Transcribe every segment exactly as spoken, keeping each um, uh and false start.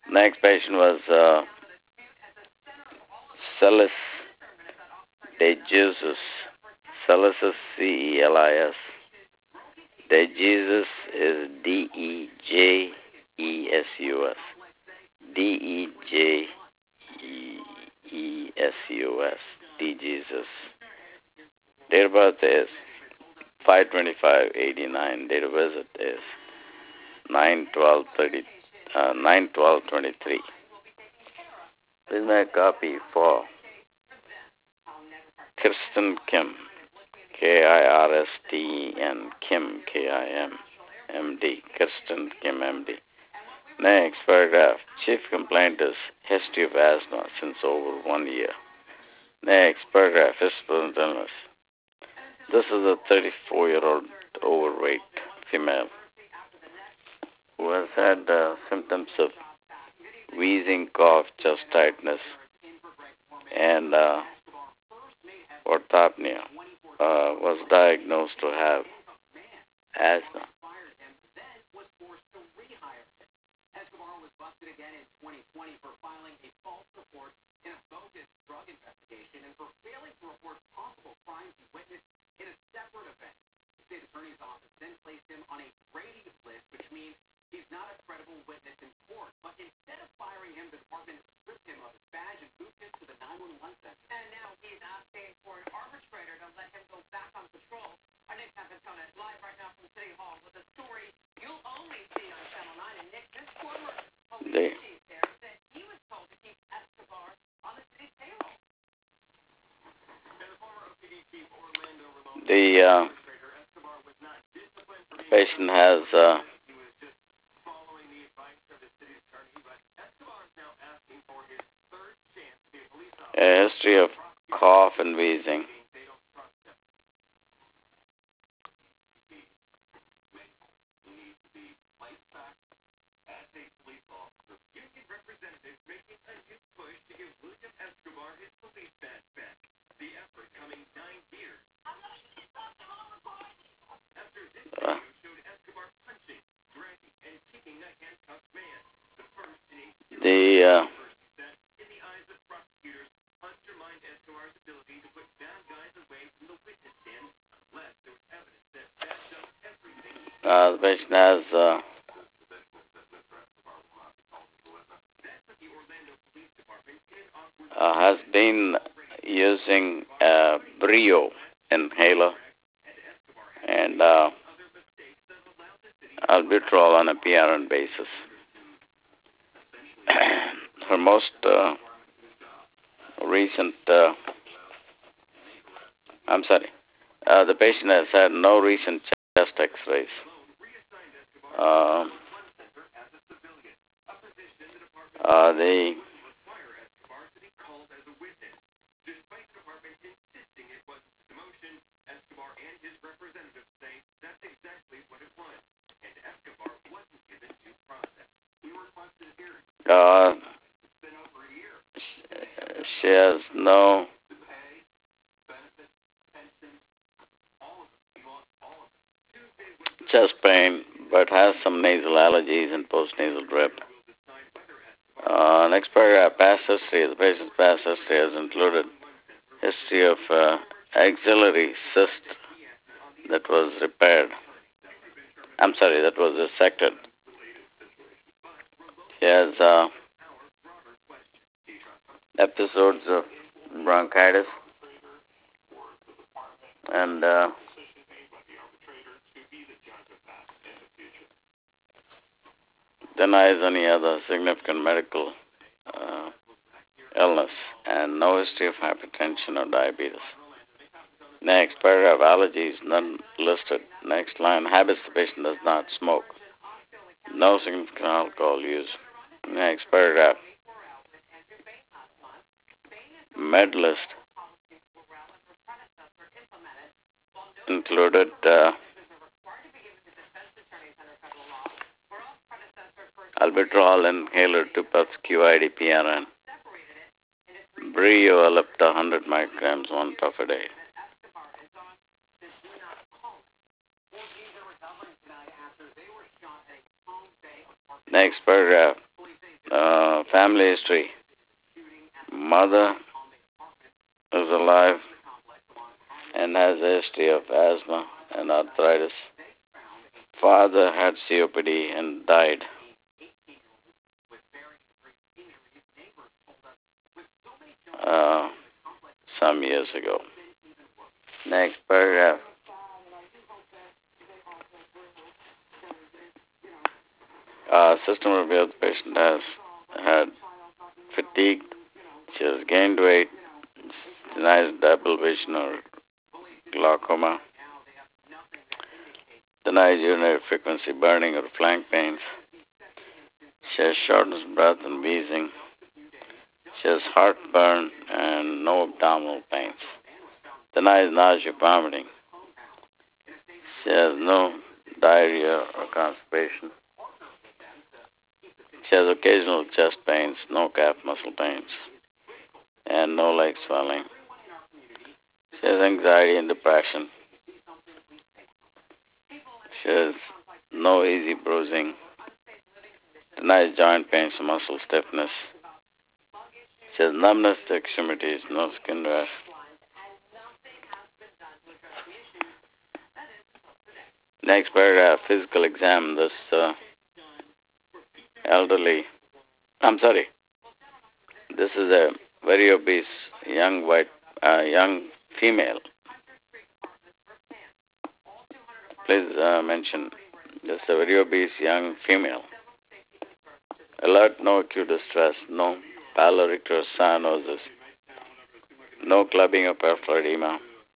Next patient was uh, Celis de Jesus. Celis is C E L I S. De Jesus is D E J E S U S. D E J E S U S. D Jesus. Date of birth is five twenty-five eighty-nine. Date of visit is nine twelve thirty, uh, nine twelve twenty-three. Please make a copy for Kirsten Kim, K I R S T E N, Kim, K I M, M D, Kirsten Kim, M D. Next paragraph. Chief complaint is history of asthma since over one year. Next paragraph. Physical illness. This is a thirty-four-year-old overweight female who has had uh, symptoms of wheezing, cough, chest tightness, and uh, orthopnea. Uh, was diagnosed to have asthma. The, the uh, patient has uh, a history of cough and wheezing. Uh, the uh, uh, the patient has uh, uh, has been using uh, Brio inhaler and uh, albuterol on a P R N basis. Her most uh, recent, uh, I'm sorry, uh, the patient has had no recent chest X-rays. Uh, uh, the uh, she has no chest pain, but has some nasal allergies and postnasal drip. Uh, next paragraph, past history. The patient's past history has included history of uh, axillary cyst that was repaired. I'm sorry, that was dissected. He has uh, episodes of bronchitis and uh, denies any other significant medical uh, illness and no history of hypertension or diabetes. Next paragraph, allergies, none listed. Next line, habits, the patient does not smoke. No significant alcohol use. Next paragraph, med list included uh, albuterol inhaler, two puffs, Q I D, P R N. Brio Ellipta, one hundred micrograms, one puff a day. Next paragraph, Uh, family history. Mother is alive and has a history of asthma and arthritis. Father had C O P D and died. Uh, some years ago. Next paragraph. Uh, system reveals the patient has had fatigue, she has gained weight, denies double vision or glaucoma, denies urinary frequency burning or flank pains. She has shortness of breath and wheezing. She has heartburn and no abdominal pains. Denies nausea, vomiting. She has no diarrhea or constipation. She has occasional chest pains, no calf muscle pains, and no leg swelling. She has anxiety and depression. She has no easy bruising. Denies joint pains and muscle stiffness. She has numbness to extremities, no skin rash. Next paragraph, physical exam. This uh, elderly, I'm sorry, this is a very obese young white, uh, young female. Please uh, mention, this is a very obese young female. Alert, no acute distress, no pyloric or cyanosis, no clubbing of peripheral edema,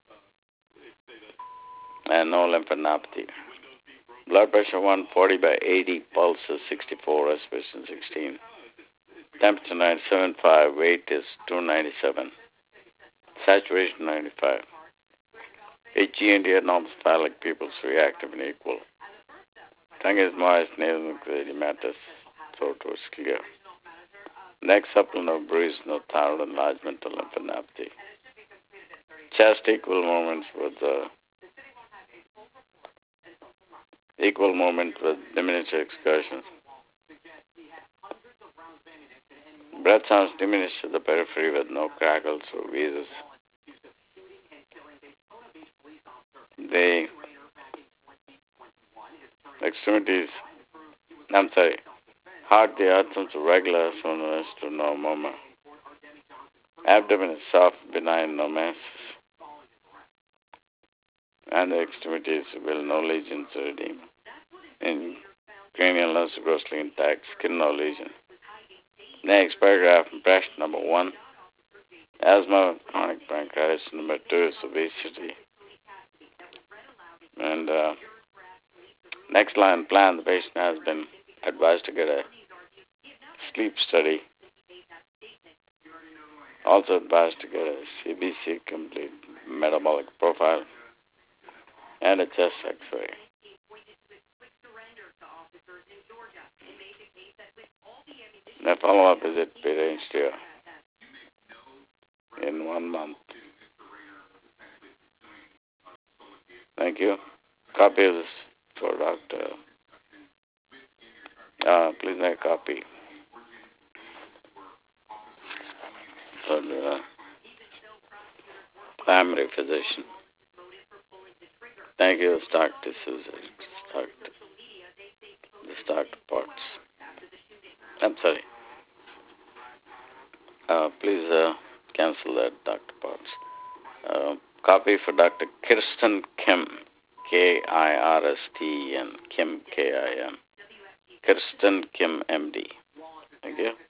and no lymphadenopathy. Blood pressure one forty by eighty, pulse is sixty-four, respiration sixteen. Temperature ninety-seven point five, weight is two ninety-seven. Saturation ninety-five. H G and abnormal cephalic pupils reactive and equal. Tongue is moist, nasal edematous, throat was clear. Neck supple, no bruise, no thyroid enlargement or lymphadenopathy. Chest equal movements with uh, equal movement with diminished excursions. Breath sounds diminished to the periphery with no crackles or wheezes. The extremities, I'm sorry, heart, the atoms are regular, soreness to no murmur. Abdomen is soft, benign, no masses. And the extremities will no lesions or edema. In cranial nerves grossly intact, skin no lesion. Next paragraph, impression number one. Asthma, chronic bronchitis. Number two is obesity. And uh, next line, plan. The patient has been advised to get a sleep study. Also advised to get a C B C, complete metabolic profile, and a chest X-ray. A follow-up visit be arranged here in one month. Thank you. Copy of this for Doctor Uh, please make a copy for the primary physician. Thank you, Doctor Susan. Doctor This Doctor Potts. I'm sorry. Uh, please uh, cancel that, Doctor Potts. Uh, copy for Doctor Kirsten Kim, K I R S T E N, Kim, K I M. Kirsten Kim, M D. Thank you.